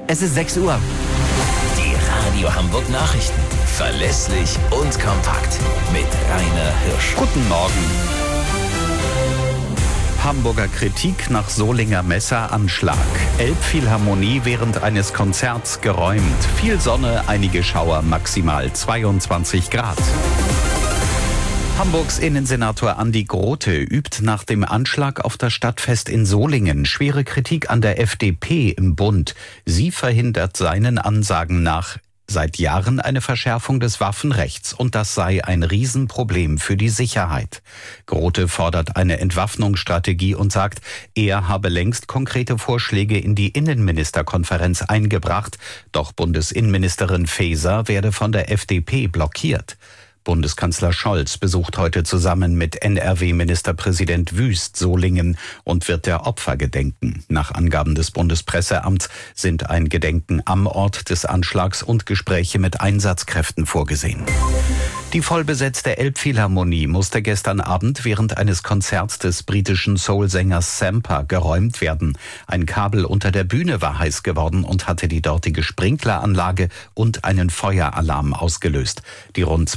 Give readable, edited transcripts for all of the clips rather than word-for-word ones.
Es ist 6 Uhr. Die Radio Hamburg Nachrichten. Verlässlich und kompakt. Mit Rainer Hirsch. Guten Morgen. Hamburger Kritik nach Solinger Messeranschlag. Elbphilharmonie während eines Konzerts geräumt. Viel Sonne, einige Schauer, maximal 22 Grad. Hamburgs Innensenator Andi Grote übt nach dem Anschlag auf das Stadtfest in Solingen schwere Kritik an der FDP im Bund. Sie verhindert seinen Ansagen nach seit Jahren eine Verschärfung des Waffenrechts und das sei ein Riesenproblem für die Sicherheit. Grote fordert eine Entwaffnungsstrategie und sagt, er habe längst konkrete Vorschläge in die Innenministerkonferenz eingebracht, doch Bundesinnenministerin Faeser werde von der FDP blockiert. Bundeskanzler Scholz besucht heute zusammen mit NRW-Ministerpräsident Wüst Solingen und wird der Opfer gedenken. Nach Angaben des Bundespresseamts sind ein Gedenken am Ort des Anschlags und Gespräche mit Einsatzkräften vorgesehen. Die vollbesetzte Elbphilharmonie musste gestern Abend während eines Konzerts des britischen Soul-Sängers Sampa geräumt werden. Ein Kabel unter der Bühne war heiß geworden und hatte die dortige Sprinkleranlage und einen Feueralarm ausgelöst. Die rund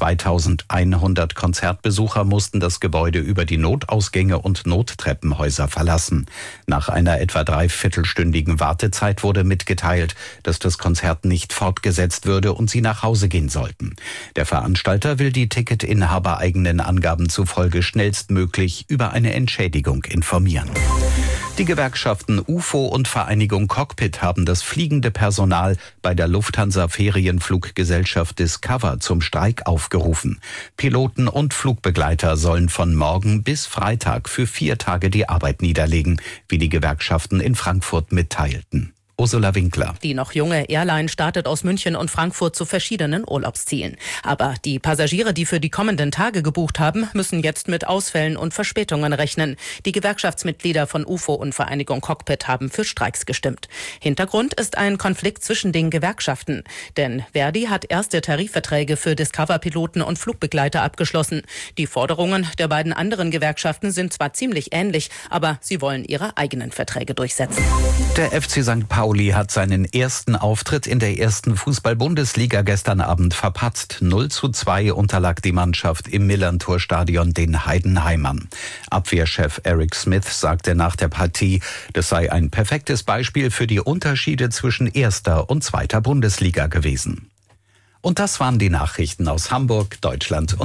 2100 Konzertbesucher mussten das Gebäude über die Notausgänge und Nottreppenhäuser verlassen. Nach einer etwa dreiviertelstündigen Wartezeit wurde mitgeteilt, dass das Konzert nicht fortgesetzt würde und sie nach Hause gehen sollten. Der Veranstalter will die Ticketinhaber eigenen Angaben zufolge schnellstmöglich über eine Entschädigung informieren. Die Gewerkschaften UFO und Vereinigung Cockpit haben das fliegende Personal bei der Lufthansa-Ferienfluggesellschaft Discover zum Streik aufgerufen. Piloten und Flugbegleiter sollen von morgen bis Freitag für 4 Tage die Arbeit niederlegen, wie die Gewerkschaften in Frankfurt mitteilten. Ursula Winkler. Die noch junge Airline startet aus München und Frankfurt zu verschiedenen Urlaubszielen. Aber die Passagiere, die für die kommenden Tage gebucht haben, müssen jetzt mit Ausfällen und Verspätungen rechnen. Die Gewerkschaftsmitglieder von UFO und Vereinigung Cockpit haben für Streiks gestimmt. Hintergrund ist ein Konflikt zwischen den Gewerkschaften. Denn Verdi hat erste Tarifverträge für Discover-Piloten und Flugbegleiter abgeschlossen. Die Forderungen der beiden anderen Gewerkschaften sind zwar ziemlich ähnlich, aber sie wollen ihre eigenen Verträge durchsetzen. Der FC St. Pauli hat seinen ersten Auftritt in der ersten Fußball-Bundesliga gestern Abend verpatzt. 0:2 unterlag die Mannschaft im Millerntor-Stadion den Heidenheimern. Abwehrchef Eric Smith sagte nach der Partie, das sei ein perfektes Beispiel für die Unterschiede zwischen erster und zweiter Bundesliga gewesen. Und das waren die Nachrichten aus Hamburg, Deutschland und